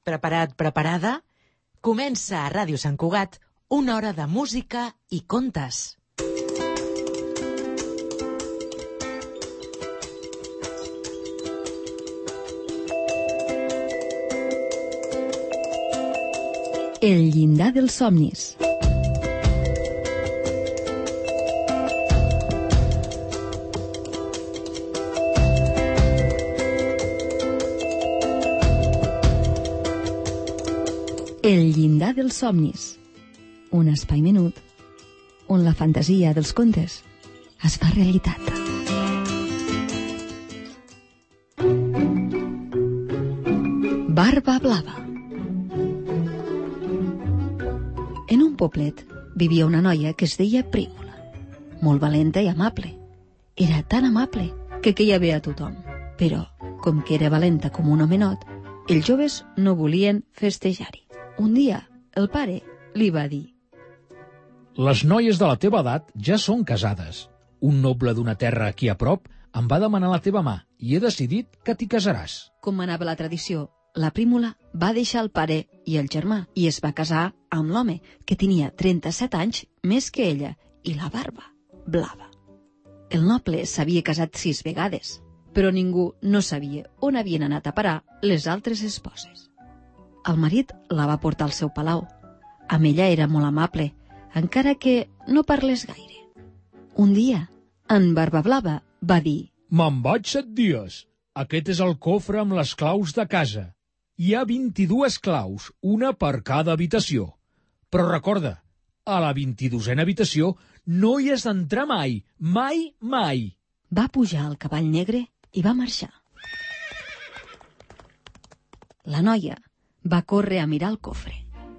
Preparat, preparada? Comença a Ràdio Sant Cugat una hora de música i contes. El llindar dels somnis. El llindar dels somnis. Un espai menut on la fantasia dels contes es fa realitat. Barba blava. En un poblet vivia una noia que es deia Prímula, molt valenta i amable. Era tan amable que queia bé a tothom, però, com que era valenta com un homenot, els joves no volien festejar-hi. Un dia, el pare li va dir: les noies de la teva edat ja són casades. Un noble d'una terra aquí a prop em va demanar la teva mà i he decidit que t'hi casaràs. Com manava la tradició, la Prímula va deixar el pare i el germà i es va casar amb l'home, que tenia 37 anys més que ella i la barba blava. El noble s'havia casat 6 vegades, però ningú no sabia on havien anat a parar les altres esposes. El marit la va portar al seu palau. Amb ella era molt amable, encara que no parlés gaire. Un dia, en Barba Blava va dir: me'n vaig 7 dies. Aquest és el cofre amb les claus de casa. Hi ha 22 claus, una per cada habitació. Però recorda, a la 22a habitació no hi has d'entrar mai, mai, mai. Va pujar al cavall negre i va marxar. La noia va córrer a mirar el cofre.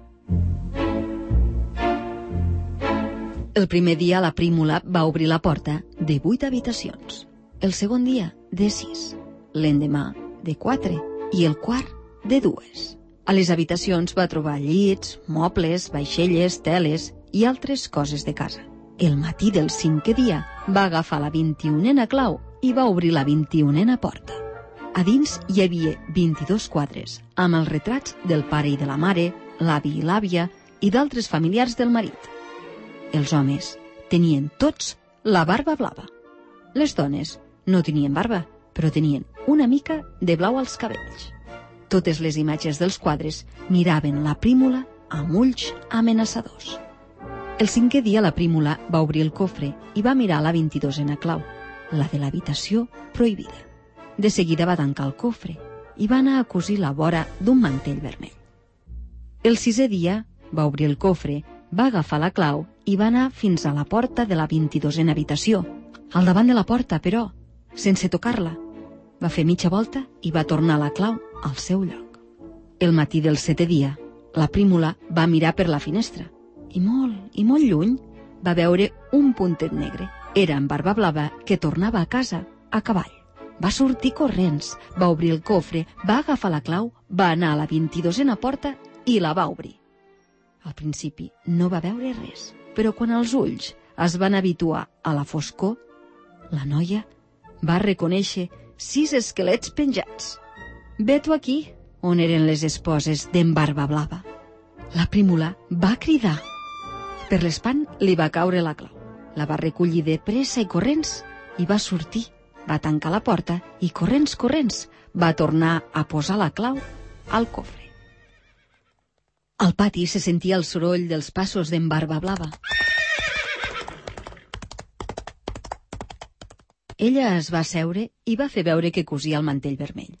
El primer dia la Prímula va obrir la porta de 8 habitacions, el segon dia de 6, l'endemà de 4 i el quart de 2. A les habitacions va trobar llits, mobles, vaixelles, teles i altres coses de casa. El matí del 5è dia va agafar la 21a clau i va obrir la 21a porta. A dins hi havia 22 quadres, amb els retrats del pare i de la mare, l'avi i l'àvia i d'altres familiars del marit. Els homes tenien tots la barba blava. Les dones no tenien barba, però tenien una mica de blau als cabells. Totes les imatges dels quadres miraven la Prímula amb ulls amenaçadors. El 5è dia la Prímula va obrir el cofre i va mirar la 22a clau, la de l'habitació prohibida. De seguida va tancar el cofre i va anar a cosir la vora d'un mantell vermell. El 6è dia va obrir el cofre, va agafar la clau i va anar fins a la porta de la 22a habitació. Al davant de la porta, però, sense tocar-la, va fer mitja volta i va tornar la clau al seu lloc. El matí del 7è dia, la Prímula va mirar per la finestra i molt lluny va veure un puntet negre. Era en Barba Blava, que tornava a casa a cavall. Va sortir corrents, va obrir el cofre, va agafar la clau, va anar a la 22a porta i la va obrir. Al principi no va veure res, però quan els ulls es van habituar a la foscor, la noia va reconèixer 6 esquelets penjats. Vet-ho aquí, on eren les esposes d'en Barba Blava. La Prímula va cridar. Per l'espant li va caure la clau. La va recollir de pressa i corrents i va sortir. Va tancar la porta i, corrents, va tornar a posar la clau al cofre. Al pati se sentia el soroll dels passos d'en Barba Blava. Ella es va asseure i va fer veure que cosia el mantell vermell.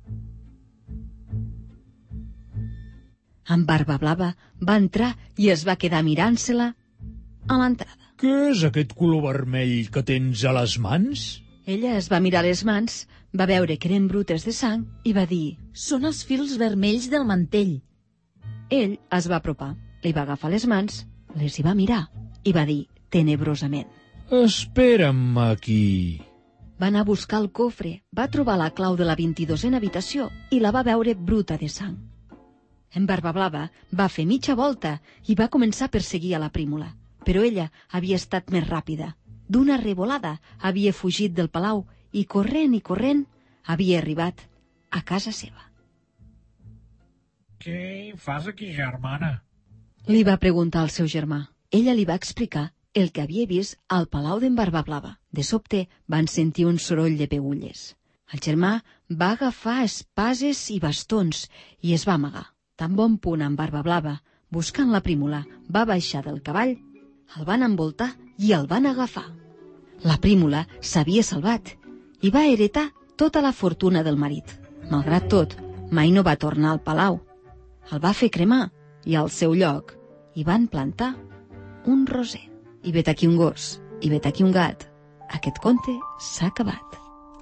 En Barba Blava va entrar i es va quedar mirant-se-la a l'entrada. Què és aquest color vermell que tens a les mans? Ella es va mirar les mans, va veure que eren brutes de sang i va dir: són els fils vermells del mantell. Ell es va apropar, li va agafar les mans, les hi va mirar i va dir tenebrosament: espera'm aquí. Va anar a buscar el cofre, va trobar la clau de la 22a habitació i la va veure bruta de sang. En Barba Blava va fer mitja volta i va començar a perseguir a la Prímula, però ella havia estat més ràpida. D'una revolada havia fugit del palau i corrent havia arribat a casa seva. Què hi fas aquí, germana? Li va preguntar al seu germà. Ella li va explicar el que havia vist al palau d'en Barbablava. De sobte van sentir un soroll de pegulles. El germà va agafar espases i bastons i es va amagar. Tan bon punt en Barbablava, buscant la prímula, va baixar del cavall, el van envoltar i el van agafar. La prímula s'havia salvat i va heretar tota la fortuna del marit. Malgrat tot, mai no va tornar al palau. El va fer cremar i al seu lloc hi van plantar un roser. I vet aquí un gos, i vet aquí un gat. Aquest conte s'ha acabat.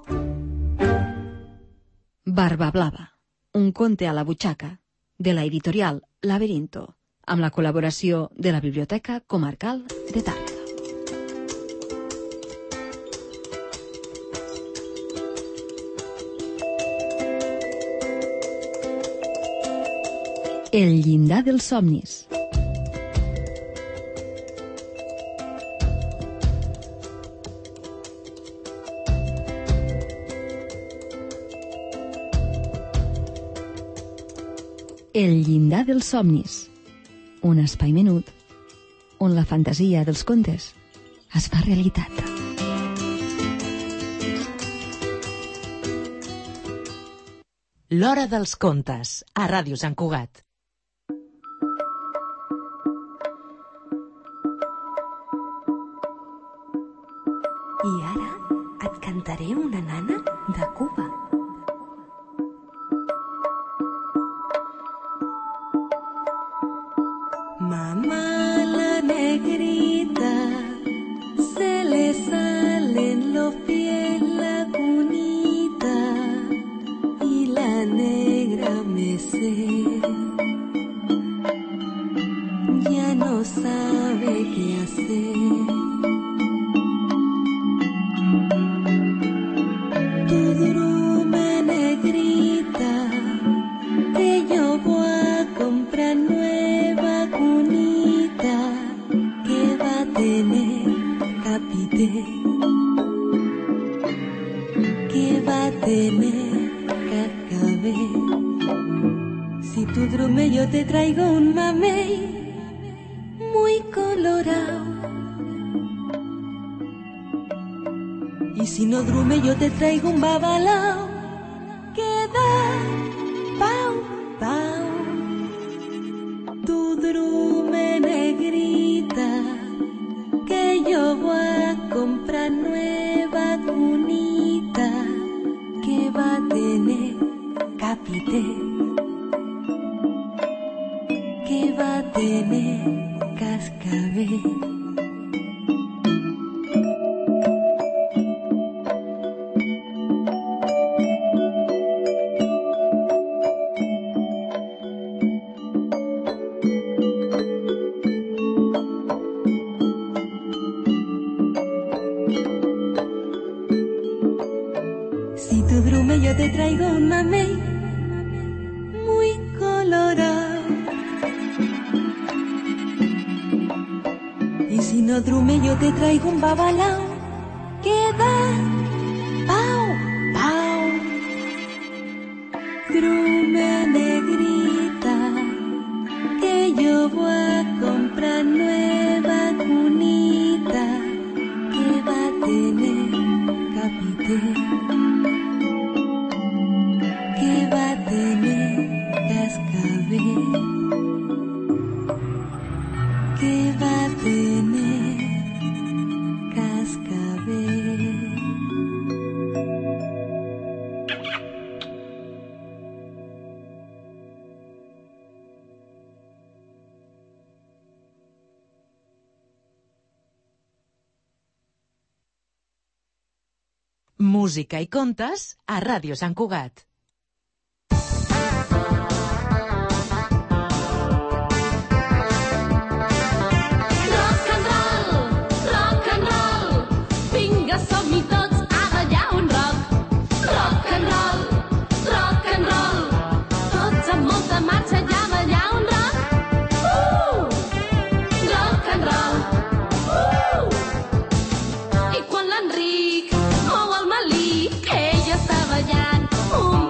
Barbablava, un conte a la butxaca, de la editorial Laberinto, amb la col·laboració de la Biblioteca Comarcal de Tàrrega. El llindar dels somnis. El llindar dels somnis. Un espai menut on la fantasia dels contes es fa realitat. L'Hora dels Contes, a Ràdio Sant Cugat. I ara et cantaré una nana de Cuba. Mamá la negrita, se le salen los pies lagunita y la negra mesé ya no sabe qué hacer. Tu drume negrita, que yo voy a comprar nueva cunita que va a tener capité, que va a tener cascabel. Si tu drume yo te traigo un mamey muy colorado, y si no drume yo te traigo un babalao que da pau, pau. Tu drume negrita, que yo voy a comprar nueva cunita que va a tener capité, que va a tener cascabel. Si tu drume yo te traigo un mamey muy colorado, y si no drume yo te traigo un babalao que da pau, pau. Drume negrita, que yo voy a comprar nueva cunita que va a tener capité, que va a tener cascabel, que va a tener cascabel. Música i contes a Ràdio Sant Cugat. Rock and roll, vinga som-hi tots a ballar un rock. Rock and roll, tots amb molta marxa ja a ballar un rock. Rock and roll, I quan l'Enric mou el melic, ella està ballant un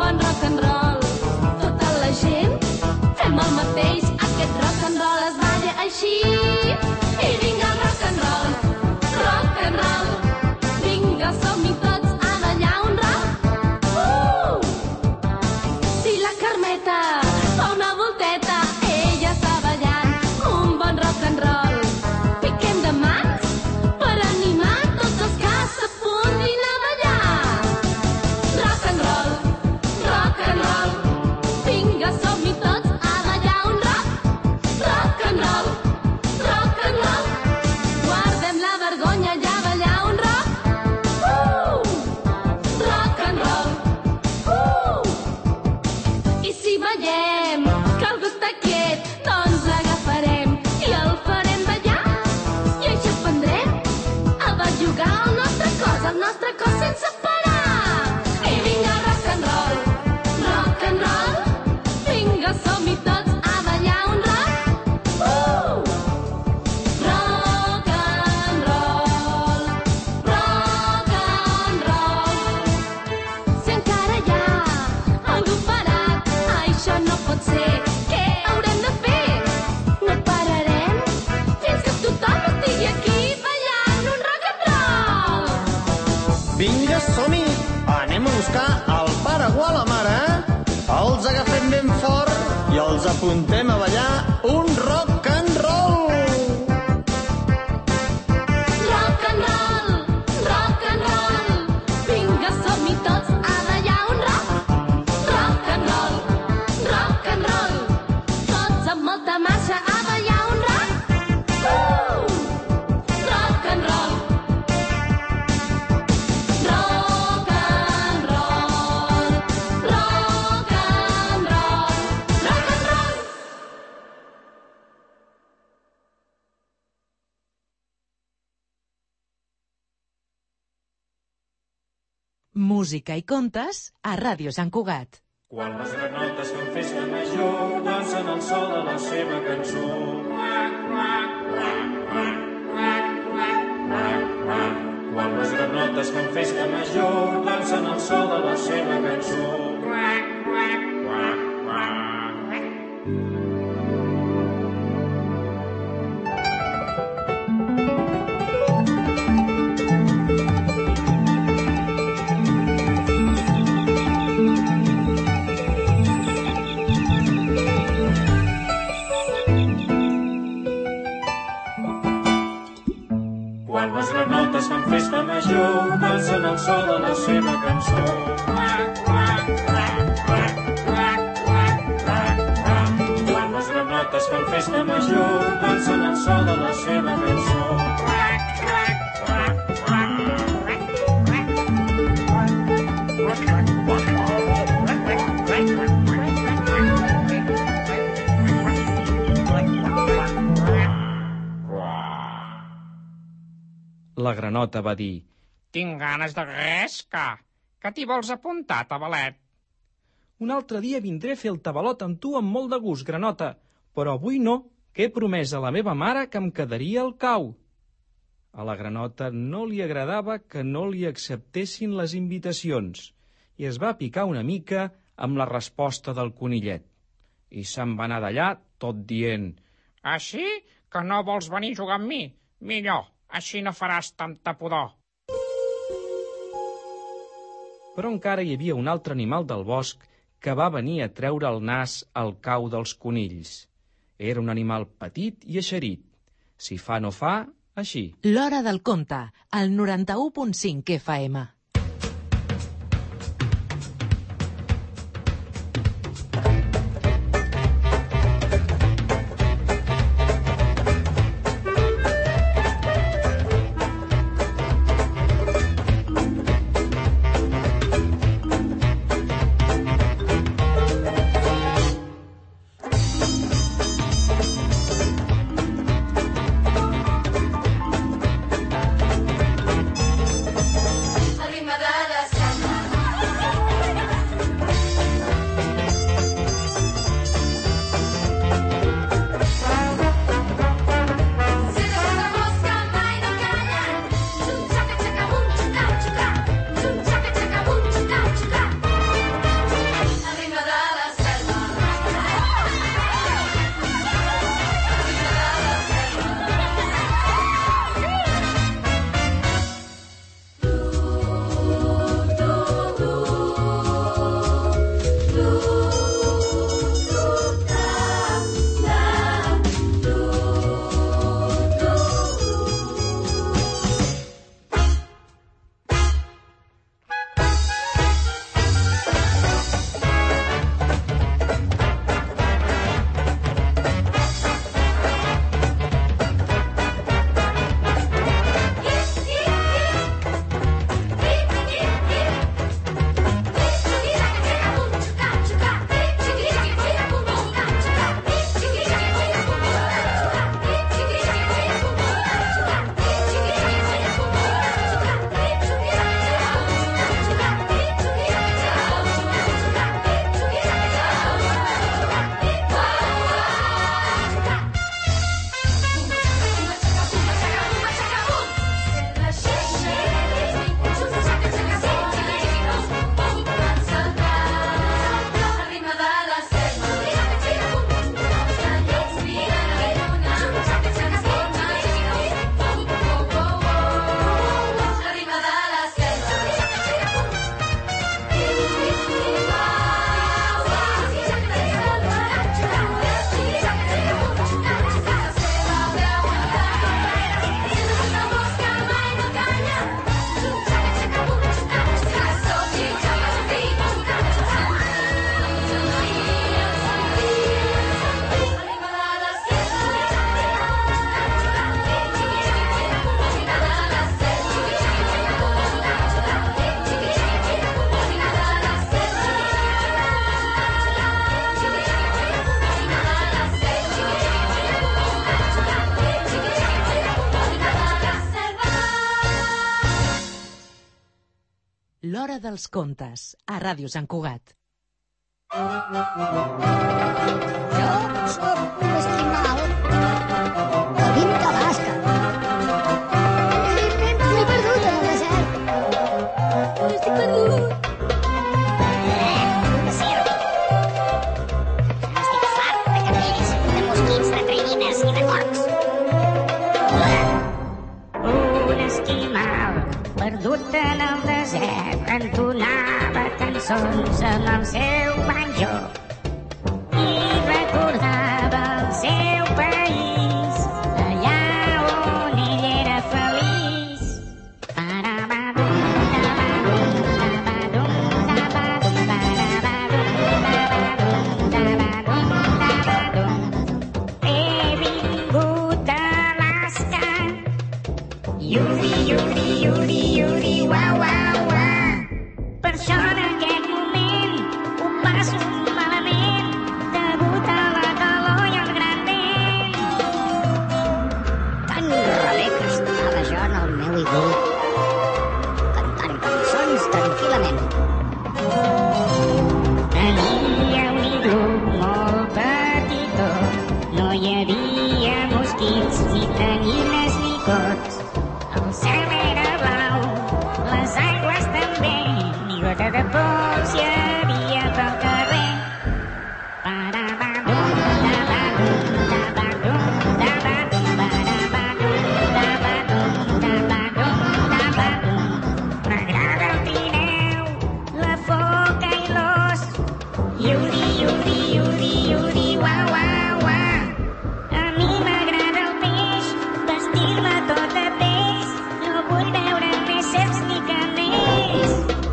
pot ser. Què haurem de fer? No pararem fins que tothom estigui aquí ballant un rock and roll. Vinga, som-hi! Anem a buscar el pare o a la mare. Els agafem ben fort i els apuntem a ballar un rock and roll. Rock and roll, rock and roll. Vinga, som-hi tots a ballar un rock. Rock and roll, rock and roll. Tots amb molta marxa a ballar un rock. Rock and roll. Rock and roll, rock and roll, rock and roll. Música i contes a Ràdio Sant Cugat. Quan les granotes fan festa major dansen al so de la seva cançó. Quan les granotes fan festa major dansen al so de la seva cançó. Quan les granotes fan festa major dansen al so de la seva cançó. Quan les granotes fan festa major dansen al so de la seva cançó. La granota va dir: Tinc ganes de gresca. Que t'hi vols apuntar, tabalet? un altre dia vindré a fer el tabalot amb tu amb molt de gust, granota, però avui no, que he promès a la meva mare que em quedaria al cau. A la granota no li agradava que no li acceptessin les invitacions i es va picar una mica amb la resposta del conillet. I se'n va anar d'allà tot dient: Així que no vols venir a jugar amb mi? Millor, així no faràs tanta pudor. Però encara hi havia un altre animal del bosc que va venir a treure el nas al cau dels conills. Era un animal petit i eixerit. Si fa no fa, així. L'Hora del Conte, al 91.5 FM. L'Hora dels Contes, a Ràdio Sant Cugat. Jo sóc un esquimal que vinc d'Alaska. M'he perdut en el desert. Estic perdut. Estic fart de camells, de mosquits, de traïnes i de porcs. Un esquimal perdut en el desert entonava cançons amb el seu banjo i recordava el seu país allà on ell era feliç. He vingut a Alaska. Yuri, yuri, yuri, yuri, uau, uau, uau. Per això en aquest moment ho passo malament degut a la calor i al gran vent. Tan rebé que estava jo en el meu iglú, cantant cançons tranquil·lament. Tenia un iglú molt petitó, no hi havia mosquits, ni tanyines, ni cots. El cel era blau, les aigües també, ni gota de pols hi havia pel carrer. M'agrada el trineu, la foca i l'os. Yuri, yuri, yuri, yuri, uau, uau, uau. A mi m'agrada el peix, vestir-me tot de peix. No vull veure més serps ni camells.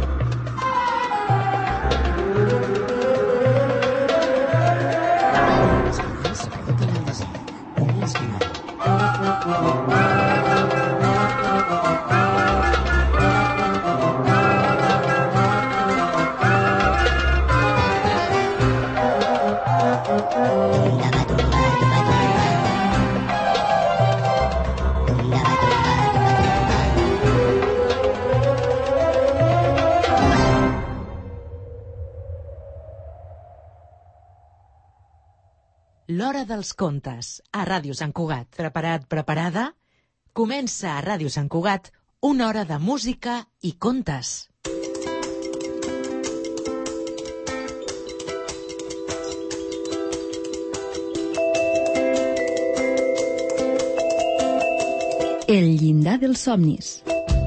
L'Hora dels Contes, a Ràdio Sant Cugat. Preparat, preparada? Comença a Ràdio Sant Cugat una hora de música i contes. El llindar dels somnis.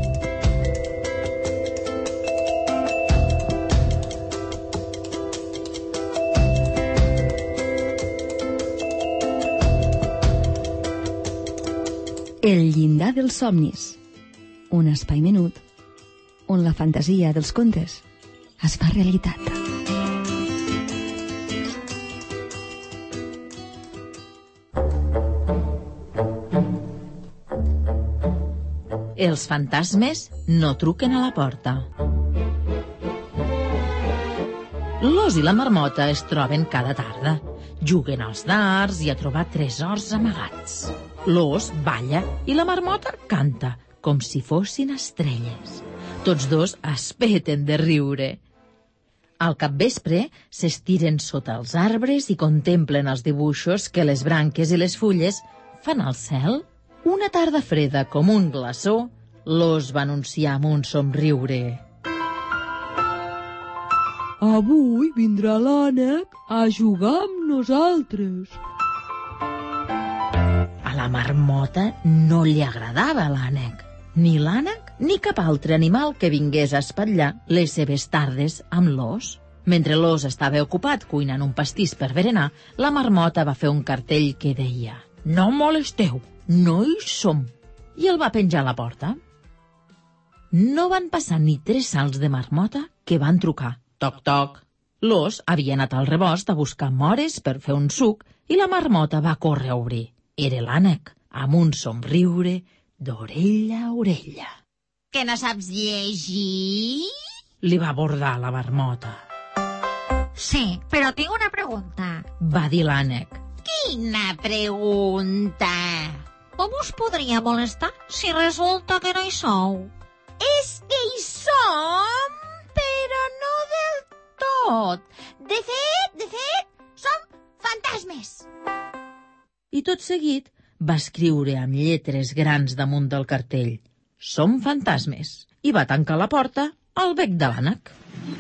El llindar dels somnis. Un espai menut on la fantasia dels contes es fa realitat. Els fantasmes no truquen a la porta. L'os i la marmota es troben cada tarda. Juguen als dards i a trobar tresors amagats. L'os balla i la marmota canta, com si fossin estrelles. Tots dos es peten de riure. Al capvespre s'estiren sota els arbres i contemplen els dibuixos que les branques i les fulles fan al cel. Una tarda freda com un glaçó, l'os va anunciar amb un somriure. Avui vindrà l'ànec a jugar amb nosaltres. A la marmota no li agradava l'ànec. Ni l'ànec ni cap altre animal que vingués a espatllar les seves tardes amb l'os. Mentre l'os estava ocupat cuinant un pastís per berenar, la marmota va fer un cartell que deia «No molesteu, no hi som», i el va penjar a la porta. No van passar ni 3 salts de marmota que van trucar. Toc, toc. L'os havia anat al rebost a buscar mores per fer un suc i la marmota va córrer a obrir. Era l'ànec, amb un somriure d'orella a orella. Que no saps llegir? Li va abordar la marmota. Sí, però tinc una pregunta. Va dir l'ànec. Quina pregunta? Com us podria molestar si resulta que no hi sou? És que hi som! tot. De fet, som fantasmes. I tot seguit va escriure amb lletres grans damunt del cartell «Som fantasmes» i va tancar la porta al bec de l'ànec.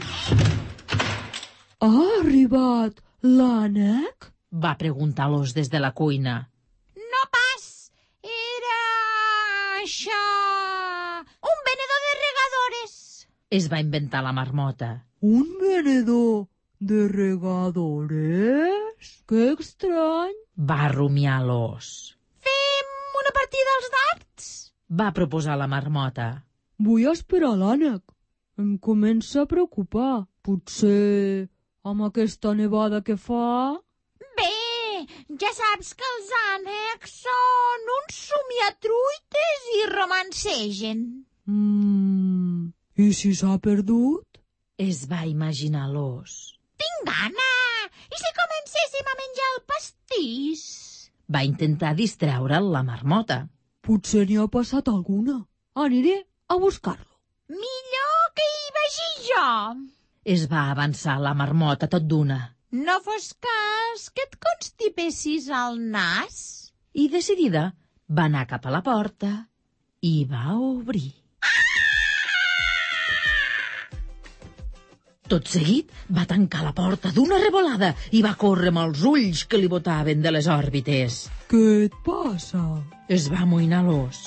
Ha arribat l'ànec? Va preguntar l'os des de la cuina. No pas, era això... un venedor de regadores. Es va inventar la marmota. Un venedor de regadores? Que estrany. Va rumiar l'os. Fem una partida als dards? Va proposar la marmota. Vull esperar l'ànec. Em comença a preocupar. Potser amb aquesta nevada que fa... Bé, ja saps que els ànecs són uns somiatruites i romancegen. I si s'ha perdut? Es va imaginar l'os. Tinc gana! I si comencéssim a menjar el pastís? Va intentar distreure'l la marmota. Potser n'hi ha passat alguna. Aniré a buscar-lo. Millor que hi vagi jo. Es va avançar la marmota tot d'una. No fos cas que et constipessis al nas? I decidida va anar cap a la porta i va obrir. Tot seguit va tancar la porta d'una revolada i va córrer amb els ulls que li botaven de les òrbites. Què et passa? Es va amoïnar l'os.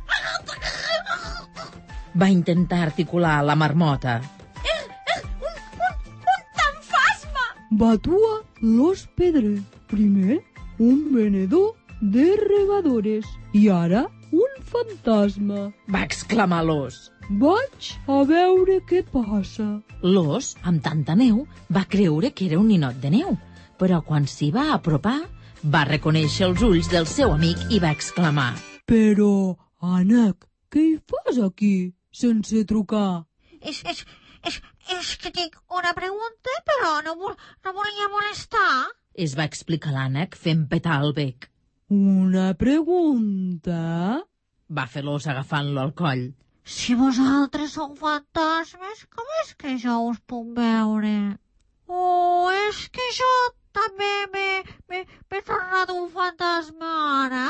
Va intentar articular la marmota. Un fantasma! Batua l'os pedrer. Primer, un venedor de regadores. I ara, un fantasma. Va exclamar l'os. Vaig a veure què passa. L'os, amb tanta neu, va creure que era un ninot de neu, però quan s'hi va apropar, va reconèixer els ulls del seu amic i va exclamar: Però, ànec, què hi fas aquí, sense trucar? És que tinc una pregunta, però no volia molestar. Es va explicar l'ànec fent petar el bec. Una pregunta? Va fer l'os agafant-lo al coll. Si vosaltres sou fantasmes, com és que jo us puc veure? O és que jo també m'he tornat un fantasma ara?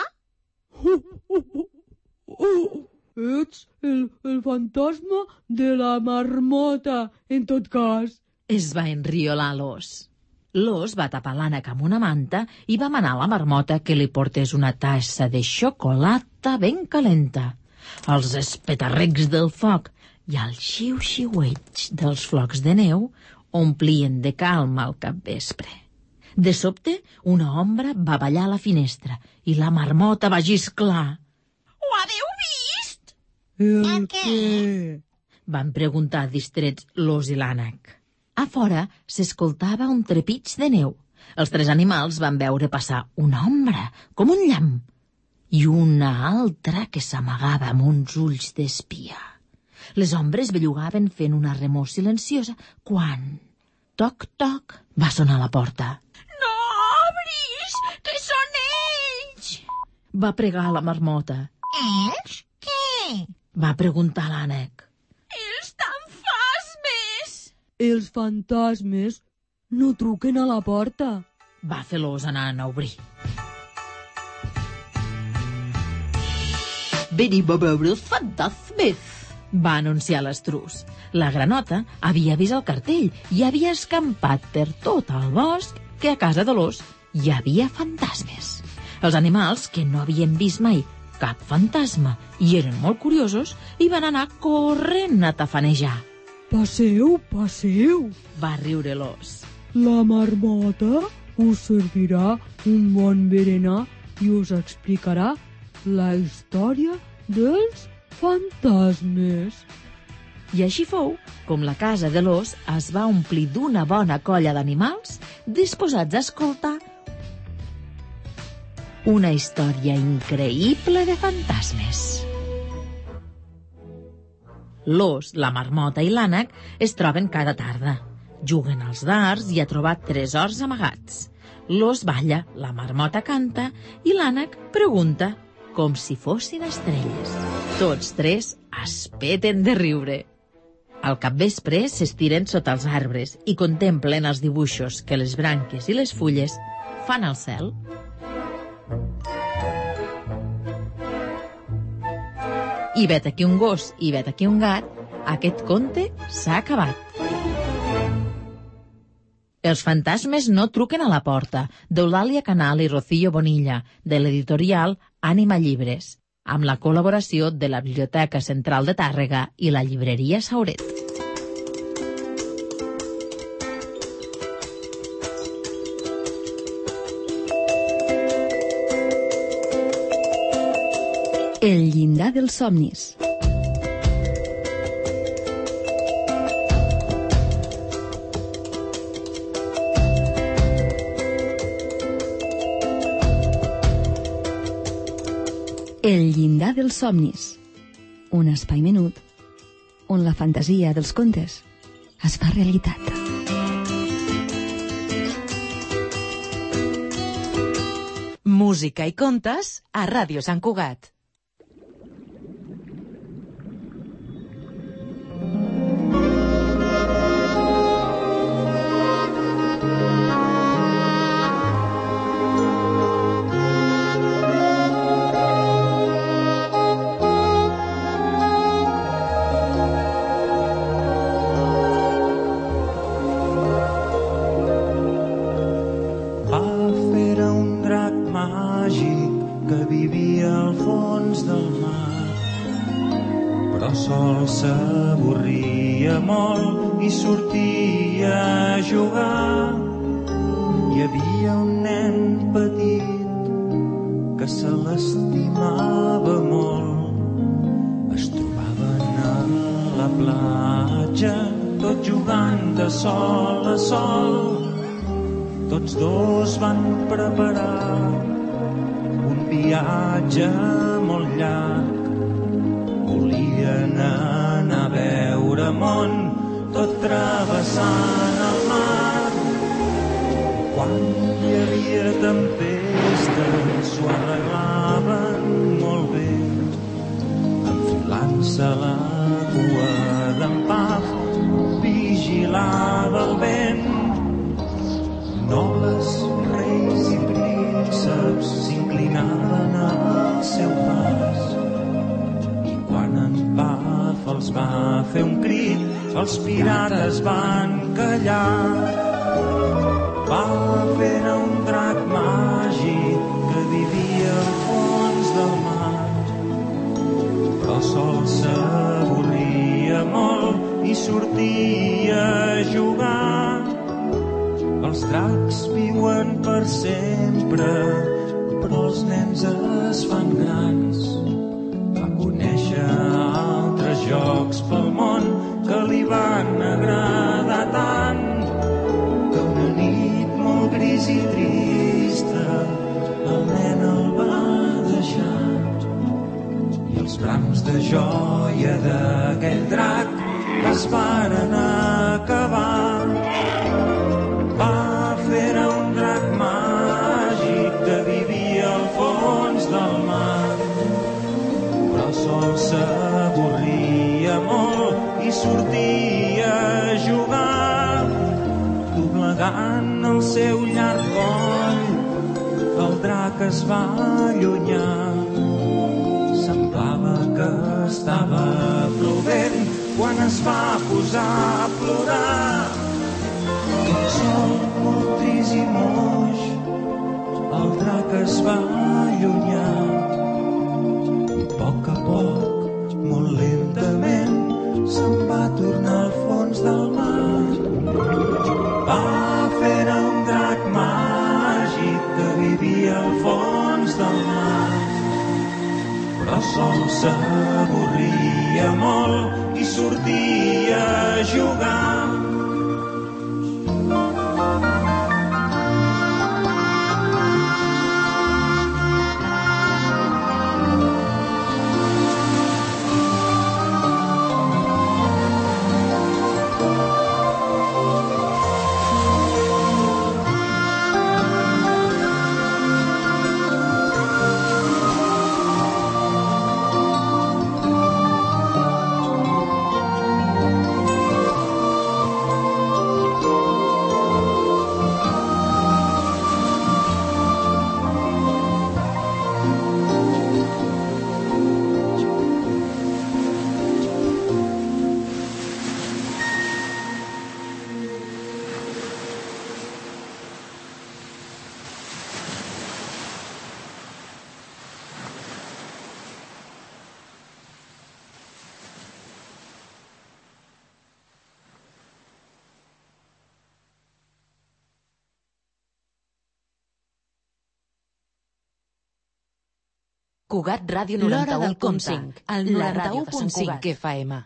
Ets el fantasma de la marmota, en tot cas. Es va enriolar l'os. L'os va tapar l'ànec amb una manta i va manar a la marmota que li portés una tassa de xocolata ben calenta. Els espetarrecs del foc i el xiu-xiueig dels flocs de neu omplien de calma el capvespre. De sobte, una ombra va ballar a la finestra i la marmota va xisclar. Ho haveu vist? El què? Van preguntar distrets l'os i l'ànec. A fora s'escoltava un trepig de neu. Els tres animals van veure passar una ombra, com un llamp, i una altra que s'amagava amb uns ulls d'espia. Les ombres bellugaven fent una remor silenciosa quan... Toc, toc, va sonar a la porta. No obris, que són ells! Va pregar la marmota. Ells? Què? Va preguntar l'ànec. Els fantasmes! Els fantasmes no truquen a la porta. Va fer l'os anant a obrir. Venim a veure els fantasmes, va anunciar l'estrus. La granota havia vist el cartell i havia escampat per tot el bosc que a casa de l'os hi havia fantasmes. Els animals, que no havien vist mai cap fantasma i eren molt curiosos, hi van anar corrent a tafanejar. Passeu, passeu, va riure l'os. La marmota us servirà un bon berenar i us explicarà la història dels fantasmes. I així fou com la casa de l'os es va omplir d'una bona colla d'animals disposats a escoltar una història increïble de fantasmes. L'os, la marmota i l'ànec es troben cada tarda. Juguen als dards i a trobar tresors amagats. L'os balla, la marmota canta i l'ànec pregunta, com si fossin estrelles. Tots tres es peten de riure. Al capvespre s'estiren sota els arbres i contemplen els dibuixos que les branques i les fulles fan al cel. I vet aquí un gos i vet aquí un gat, aquest conte s'ha acabat. Els fantasmes no truquen a la porta, d'Eulàlia Canal i Rocío Bonilla, de l'editorial Ànima Llibres, amb la col·laboració de la Biblioteca Central de Tàrrega i la llibreria Sauret. El llindar dels somnis. El llindar dels somnis. Un espai menut on la fantasia dels contes es fa realitat. Música i contes a Ràdio Sant Cugat. S'avorria molt i sortia a jugar. Hi havia un nen petit que se l'estimava molt. Es trobaven a la platja, tots jugant de sol a sol. Tots dos van preparar un viatge molt llarg. Volien anar a veure món, tot travessant el mar. Quan hi havia tempestes, s'ho arreglaven molt bé, enfilant-se la cua d'en Paf, vigilava el vent. Nobles, reis i prínceps s'inclinaven al seu pas. Els va fer un crit, els pirates van callar. Paf era un drac màgic que vivia al fons del mar, però sol s'avorria molt i sortia a jugar. Els dracs viuen per sempre, però els nens es fan grans. Va conèixer altres jocs pel món que li van agradar tant, que una nit molt gris i trista el nen el va deixar. I els brams de joia d'aquell drac es varen acabar. Paf era un drac màgic que vivia al fons del mar, però sol s'avorria molt i sortia a jugar. Doblegant el seu llarg coll, el drac es va allunyar. Semblava que estava plovent quan es va posar a plorar. Tot sol, molt trist i moix, el drac es va allunyar. I a poc, molt lentament, se'n va tornar al fons del mar. Paf era un drac màgic que vivia al fons del mar, però sol s'avorria molt i sortia a jugar. Cugat Ràdio L'Hora del 91.5, Conte, la ràdio de Sant 91.5 Cugat FM.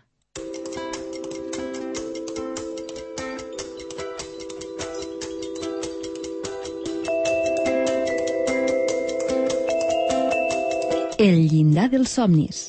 El llindar dels somnis.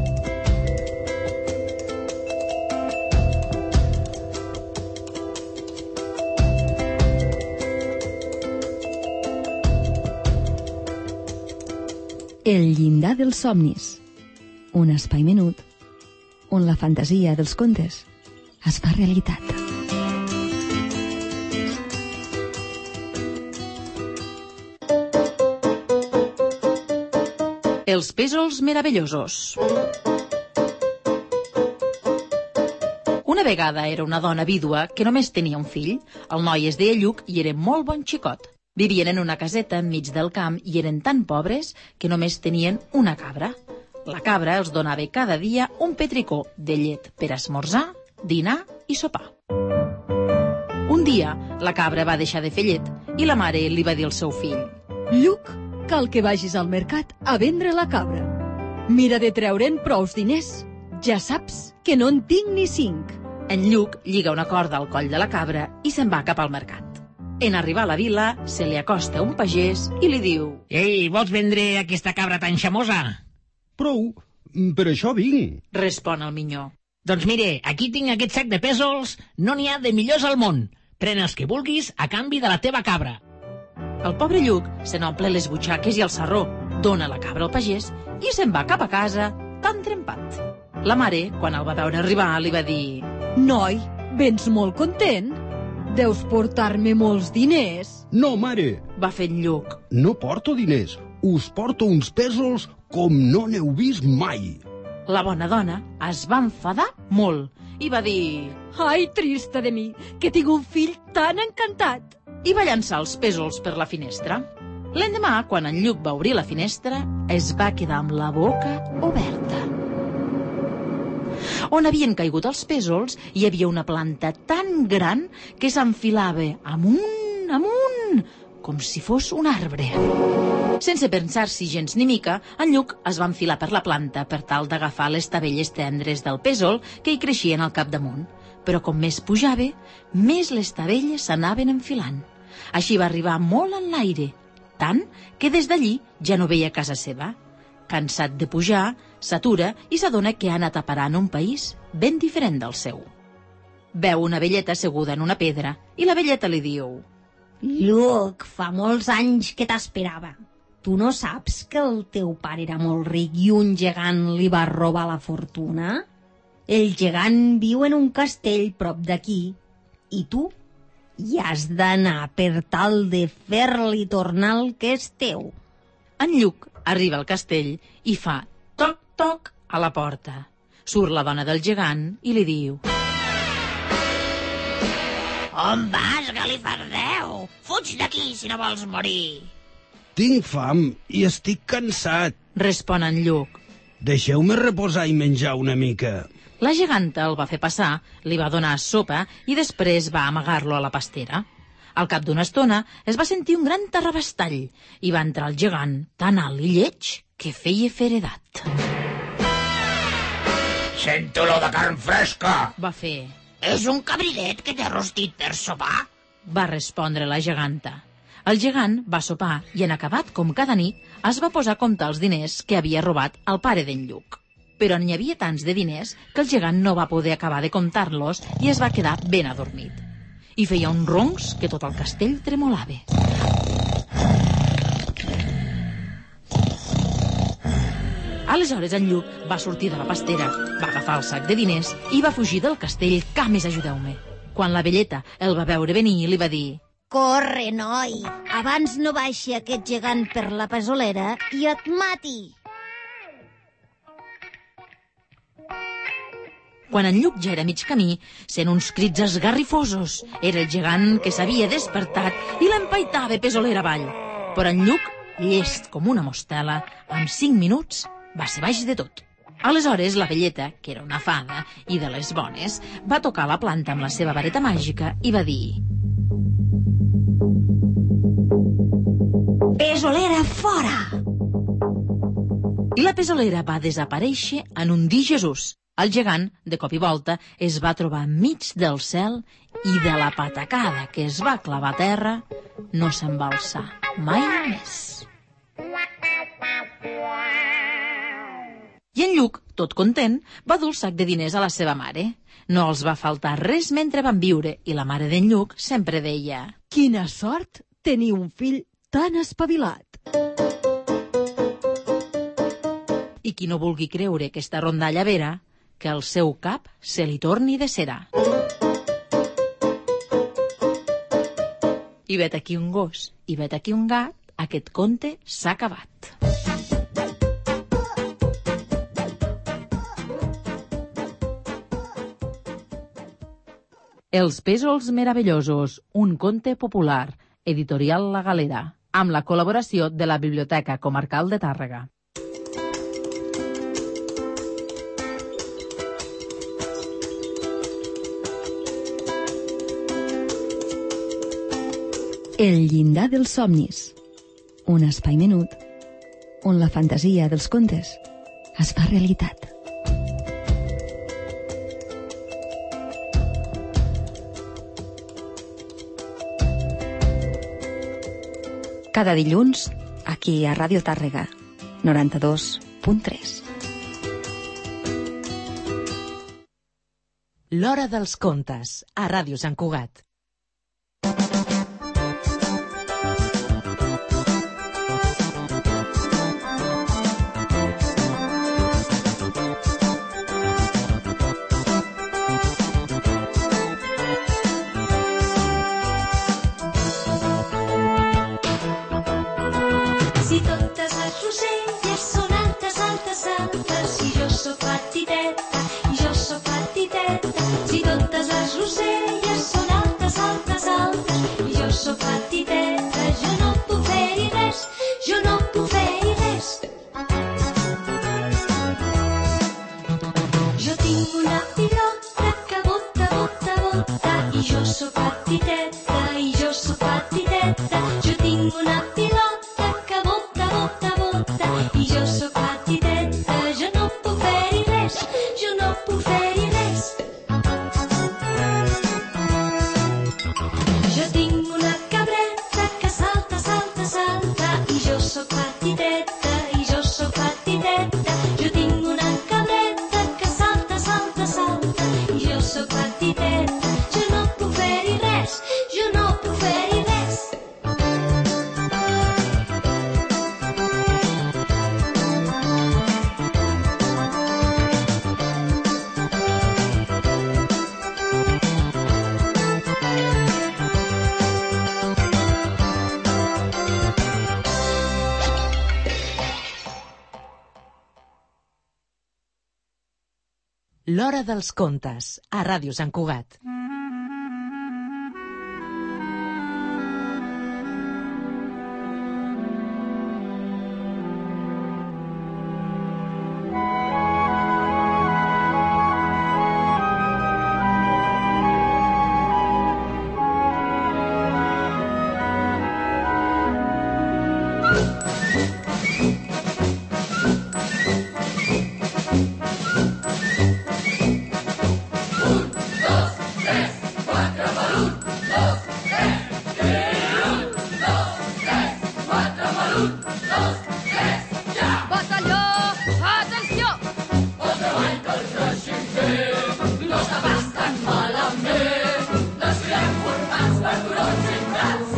El llindar dels somnis. Un espai menut on la fantasia dels contes es fa realitat. Els pèsols meravellosos. Una vegada era una dona vídua que només tenia un fill. El noi es deia Lluc i era molt bon xicot. Vivien en una caseta enmig del camp i eren tan pobres que només tenien una cabra. La cabra els donava cada dia un petricó de llet per esmorzar, dinar i sopar. Un dia, la cabra va deixar de fer llet i la mare li va dir al seu fill: Lluc, cal que vagis al mercat a vendre la cabra. Mira de treure'n prous diners. Ja saps que no en tinc ni 5. En Lluc lliga una corda al coll de la cabra i se'n va cap al mercat. En arribar a la vila, se li acosta un pagès i li diu: Ei, vols vendre aquesta cabra tan xamosa? Prou, per això vinc. Respon el minyó. Doncs mire, aquí tinc aquest sac de pèsols, no n'hi ha de millors al món. Pren els que vulguis a canvi de la teva cabra. El pobre Lluc se n'omple les butxaques i el sarró, dona la cabra al pagès i se'n va cap a casa, tan trempat. La mare, quan el va veure arribar, li va dir: Noi, vens molt content? Deus portar-me molts diners. No, mare. Va fer en Lluc. No porto diners. Us porto uns pèsols com no n'heu vist mai. La bona dona es va enfadar molt i va dir: Ai, trista de mi, que tinc un fill tan encantat. I va llançar els pèsols per la finestra. L'endemà, quan en Lluc va obrir la finestra, es va quedar amb la boca oberta. On havien caigut els pèsols hi havia una planta tan gran que s'enfilava amunt, com si fos un arbre. Sense pensar-s'hi gens ni mica, en Lluc es va enfilar per la planta per tal d'agafar les tabelles tendres del pèsol que hi creixien al capdamunt. Però com més pujava, més les tabelles s'anaven enfilant. Així va arribar molt en l'aire, tant que des d'allí ja no veia casa seva. Cansat de pujar, s'atura i s'adona que ha anat a parar en un país ben diferent del seu. Veu una velleta asseguda en una pedra i la velleta li diu: Lluc, fa molts anys que t'esperava. Tu no saps que el teu pare era molt ric i un gegant li va robar la fortuna? El gegant viu en un castell prop d'aquí i tu hi has d'anar per tal de fer-li tornar el que és teu. En Lluc arriba al castell i fa toc-toc a la porta. Surt la dona del gegant i li diu: On vas, galifardeu? Fuig d'aquí si no vols morir. Tinc fam i estic cansat. Respon en Lluc. Deixeu-me reposar i menjar una mica. La geganta el va fer passar, li va donar sopa i després va amagar-lo a la pastera. Al cap d'una estona es va sentir un gran terrabastall i va entrar el gegant, tan alt i lleig que feia feredat. Sento olor de carn fresca, va fer. És un cabrinet que t'ha rostit per sopar? Va respondre la geganta. El gegant va sopar i, en acabat com cada nit, es va posar a comptar els diners que havia robat el pare d'en Lluc. Però n'hi havia tants de diners que el gegant no va poder acabar de comptar-los i es va quedar ben adormit. I feia uns roncs que tot el castell tremolava. Aleshores en Lluc va sortir de la pastera, va agafar el sac de diners i va fugir del castell. Cames, ajudeu-me. Quan la velleta el va veure venir, li va dir: Corre, noi, abans no baixi aquest gegant per la pesolera i et mati. Quan en Lluc ja era mig camí, sent uns crits esgarrifosos. Era el gegant que s'havia despertat i l'empaitava pesolera avall. Però en Lluc, llest com una mostela, en 5 minuts va ser baix de tot. Aleshores, la velleta, que era una fada i de les bones, va tocar la planta amb la seva vareta màgica i va dir: Pesolera fora! I la pesolera va desaparèixer en un dir Jesús. El gegant, de cop i volta, es va trobar enmig del cel i de la patacada que es va clavar a terra no se'n va alçar mai més. I en Lluc, tot content, va dur el sac de diners a la seva mare. No els va faltar res mentre van viure i la mare d'en Lluc sempre deia: Quina sort tenir un fill tan espavilat. I qui no vulgui creure aquesta rondalla vera, que el seu cap se li torni de cera. I vet aquí un gos, i vet aquí un gat, aquest conte s'ha acabat. Els pèsols meravellosos, un conte popular, editorial La Galera, amb la col·laboració de la Biblioteca Comarcal de Tàrrega. El llindar dels somnis, un espai menut on la fantasia dels contes es fa realitat. Cada dilluns, aquí a Ràdio Tàrrega, 92.3. L'Hora dels Contes, a Ràdio Sant Cugat. Si totes les roselles són altes, altes, altes, i jo sóc petiteta, i jo sóc petiteta. Si totes les roselles són altes, altes, altes, i jo sóc petiteta, jo no puc fer-hi res, jo no puc fer-hi res. Jo tinc una pilota que bota, bota, bota, i jo sóc petiteta, i jo sóc petiteta. Jo tinc una pilota que bota, bota, bota, i jo sóc petiteta, jo no puc fer-hi res, jo no puc fer-hi res. Jo tinc una cabreta que salta, salta, salta, i jo sóc petiteta, i jo sóc petiteta. Jo tinc una cabreta que salta, salta, salta, i jo sóc petiteta, jo no puc fer-hi res, jo no puc fer-hi res. L'Hora dels Contes, a Ràdio Sant Cugat. Batalló, atenció! Els de ball que el creixin fent no està bastant malament. Desfilem formats per turons i prats.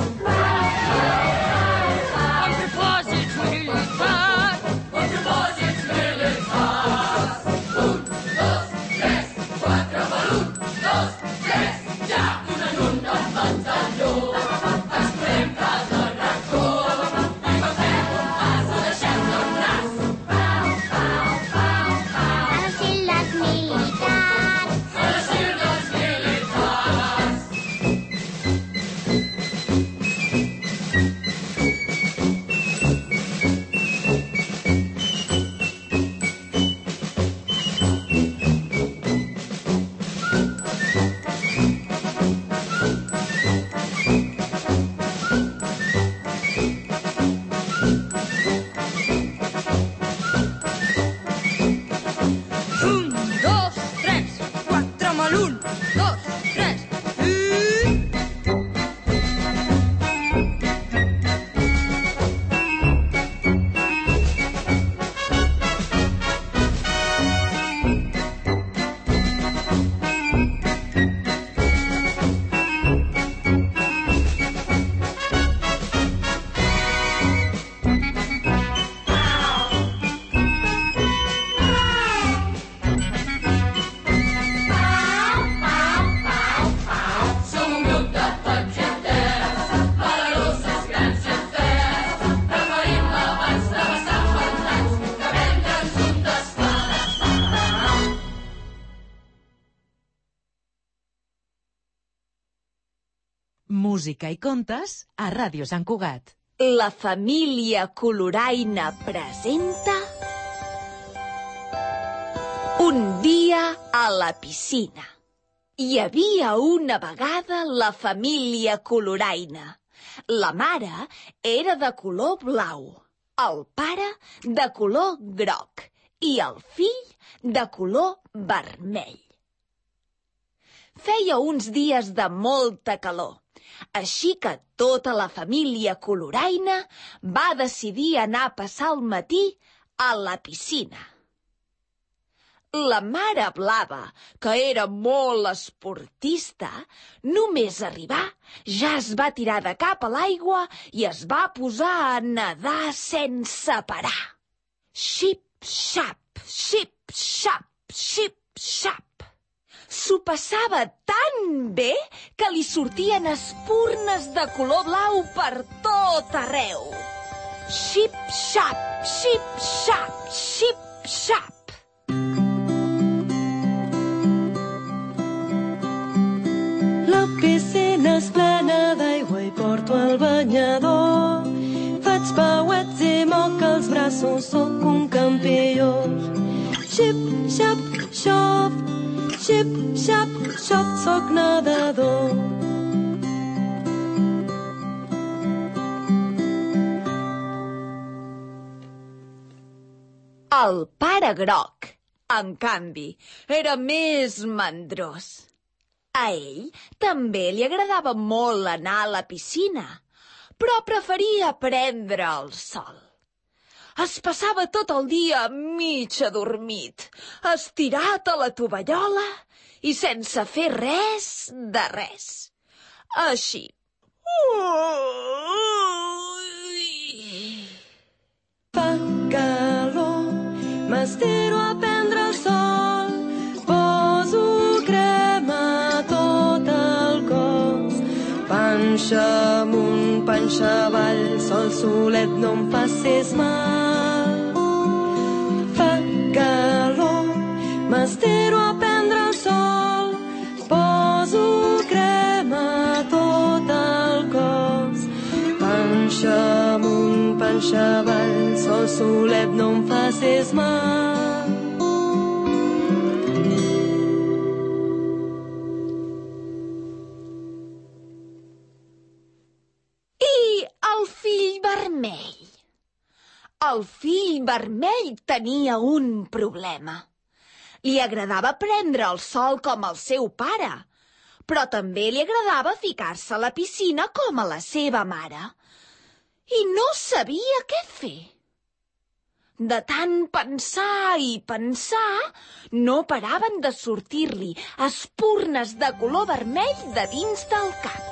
Amb propòsits militars. Amb propòsits militars. 1, 2, 3, 4 per 1, 2, 3, ja! Un en un amb batalló. Explorem cada racó i passem un pas a música i contes a Ràdio Sant Cugat. La família Coloraina presenta Un dia a la piscina. Hi havia una vegada la família Coloraina. La mare era de color blau, el pare de color groc i el fill de color vermell. Feia uns dies de molta calor, així que tota la família Coloraina va decidir anar a passar el matí a la piscina. La mare blava, que era molt esportista, només arribar ja es va tirar de cap a l'aigua i es va posar a nedar sense parar. Xip-xap, xip-xap, xip-xap. S'ho passava tan bé que li sortien espurnes de color blau per tot arreu. Xip-xap, xip-xap, xip-xap. La piscina és plena d'aigua i porto el banyador. Faig pauets i moc els braços, sóc un campió. Xip, xap, xop, xip, xap, xop, sóc nedador. El pare groc, en canvi, era més mandrós. A ell també li agradava molt anar a la piscina, però preferia prendre el sol. Es passava tot el dia mig adormit, estirat a la tovallola i sense fer res de res. Així. Fa calor, m'estiro a prendre el sol, poso crema a tot el cos. Panxa amunt, panxa avall, sol solet, no em facis mal. Fa calor, m'estiro a prendre el sol, poso crema a tot el cos. Panxa amunt, panxa avall, sol solet, no em facis mal. El fill vermell tenia un problema. Li agradava prendre el sol com el seu pare, però també li agradava ficar-se a la piscina com a la seva mare. I no sabia què fer. De tant pensar i pensar, no paraven de sortir-li espurnes de color vermell de dins del cap.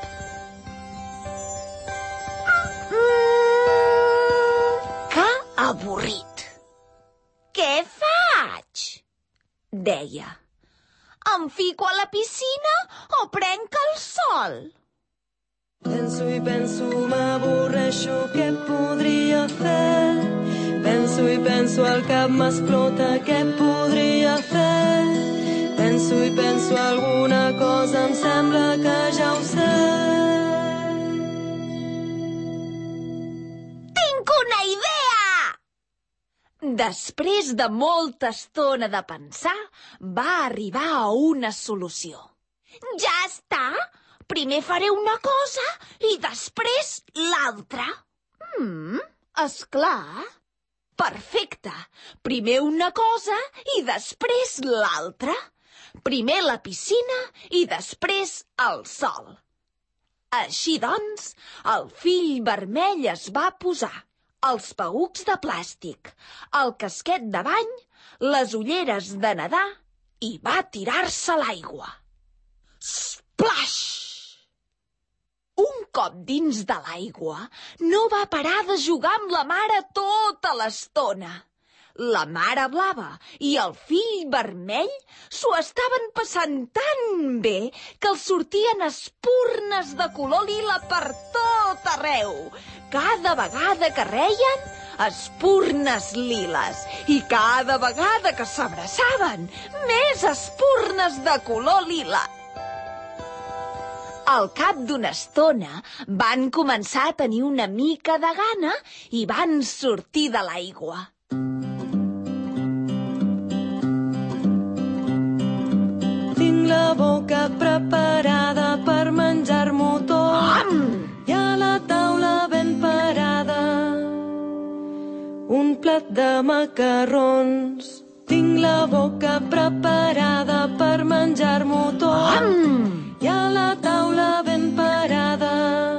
Avorrit. Què faig? Deia. Em fico a la piscina o prenc el sol? Penso i penso, m'avorreixo, què podria fer? Penso i penso, el cap m'explota, què podria fer? Penso i penso, alguna cosa em sembla que ja ho sé. Tinc una idea! Després de molta estona de pensar, va arribar a una solució. Ja està! Primer faré una cosa i després l'altra. Esclar. Perfecte. Primer una cosa i després l'altra. Primer la piscina i després el sol. Així doncs, el fill vermell es va posar els paücs de plàstic, el casquet de bany, les ulleres de nedar i va tirar-se a l'aigua. Splash! Un cop dins de l'aigua, no va parar de jugar amb la mare tota l'estona. La mare blava i el fill vermell s'ho estaven passant tan bé que els sortien espurnes de color lila per tot arreu. Cada vegada que reien, espurnes liles. I cada vegada que s'abraçaven, més espurnes de color lila. Al cap d'una estona van començar a tenir una mica de gana i van sortir de l'aigua. Tinc la boca preparada per menjar-m'ho tot. I a la taula ben parada un plat de macarrons. Tinc la boca preparada per menjar-m'ho tot. I a la taula ben parada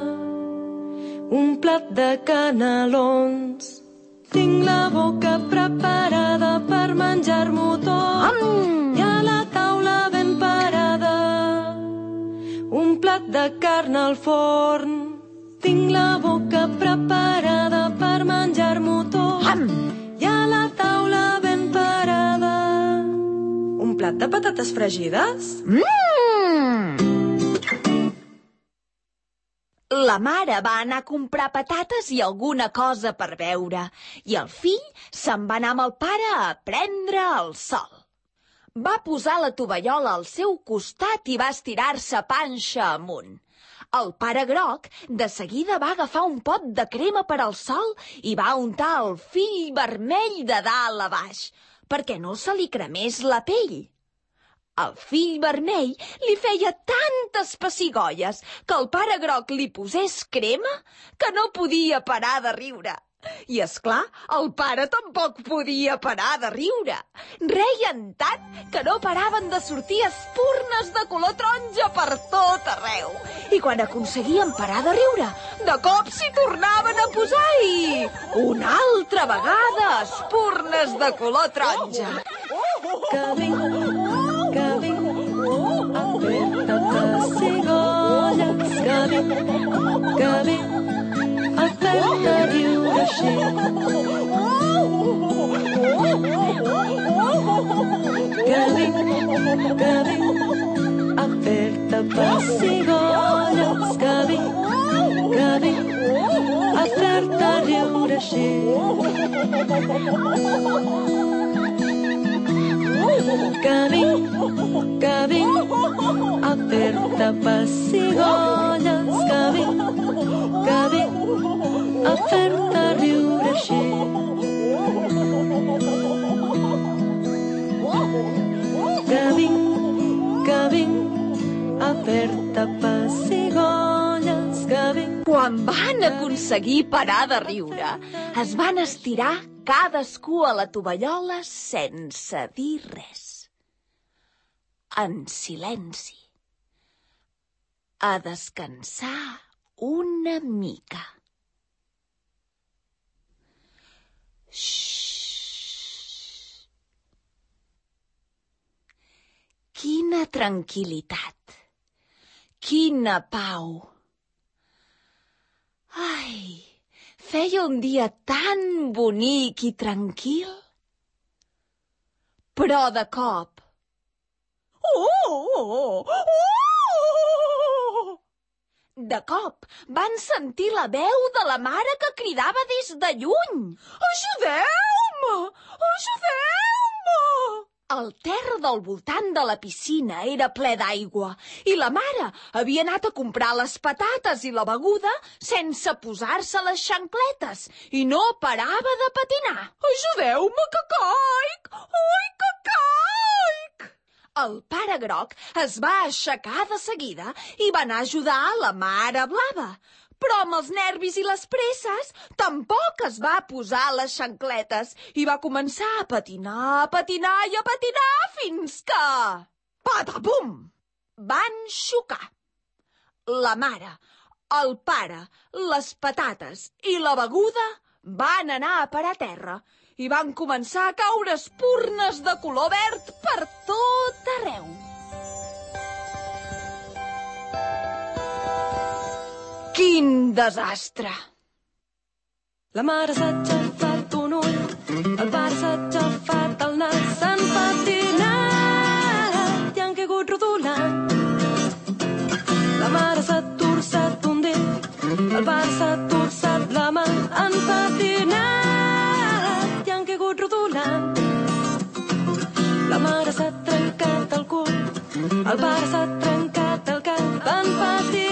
un plat de canelons. Tinc la boca preparada per menjar-m'ho tot. I a la taula ben parada un plat de carn al forn. Tinc la boca preparada per menjar-m'ho tot. I a la taula ben parada un plat de patates fregides. La mare va anar a comprar patates i alguna cosa per beure, i el fill se'n va anar amb el pare a prendre el sol. Va posar la tovallola al seu costat i va estirar-se panxa amunt. El pare groc de seguida va agafar un pot de crema per al sol i va untar el fill vermell de dalt a baix, perquè no se li cremés la pell. El fill vermell li feia tantes pessigolles que el pare groc li posés crema que no podia parar de riure. I, és clar, el pare tampoc podia parar de riure. Reien tant que no paraven de sortir espurnes de color taronja per tot arreu. I quan aconseguien parar de riure, de cop s'hi tornaven a posar i... una altra vegada espurnes de color taronja. Que vinc a fer-te pessigolles. Que vinc a fer-te riure així. Que vinc a fer-te pessigolles. Que vinc a fer-te riure així. Que vinc a fer-te pessigolles. Que vinc a fer-te riure així. Que vinc a fer-te pessigolles. Que vinc... Quan van aconseguir parar de riure, es van estirar cadascú a la tovallola sense dir res. En silenci. A descansar una mica. Xxxt. Quina tranquil·litat. Quina pau. Ai, feia un dia tan bonic i tranquil. Però de cop... De cop van sentir la veu de la mare que cridava des de lluny. Ajudeu-me! Ajudeu-me! El terra del voltant de la piscina era ple d'aigua i la mare havia anat a comprar les patates i la beguda sense posar-se les xancletes i no parava de patinar. Ajudeu-me, que caic! Ai, que caic! El pare groc es va aixecar de seguida i va anar a ajudar a la mare blava. Però amb els nervis i les presses tampoc es va posar les xancletes i va començar a patinar fins que... Patapum! Van xocar. La mare, el pare, les patates i la beguda van anar a parar a terra i van començar a caure espurnes de color verd per tot arreu. Quin desastre! La mare s'ha aixafat un ull, el pare s'ha aixafat el nas, s'han patinat i han caigut rodolant. La mare s'ha torçat un dit, el pare s'ha torçat la mà, han patinat i han caigut rodolant. La mare s'ha trencat el cul, el pare s'ha trencat el cap, han patinat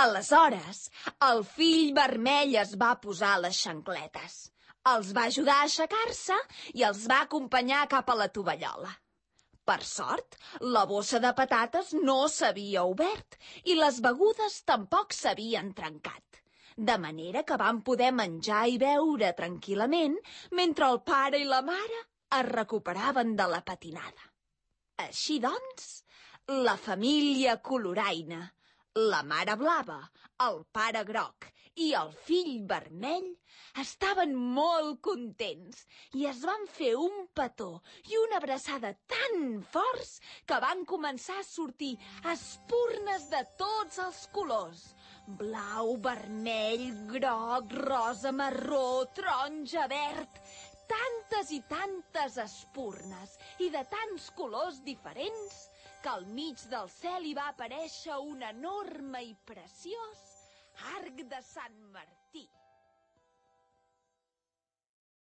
Aleshores, el fill vermell es va posar les xancletes. Els va ajudar a aixecar-se i els va acompanyar cap a la tovallola. Per sort, la bossa de patates no s'havia obert i les begudes tampoc s'havien trencat, de manera que van poder menjar i beure tranquil·lament mentre el pare i la mare es recuperaven de la patinada. Així doncs, la família coloraina, la mare blava, el pare groc i el fill vermell estaven molt contents i es van fer un petó i una abraçada tan forts que van començar a sortir espurnes de tots els colors: blau, vermell, groc, rosa, marró, taronja, verd. Tantes i tantes espurnes i de tants colors diferents que al mig del cel hi va aparèixer un enorme i preciós arc de Sant Martí.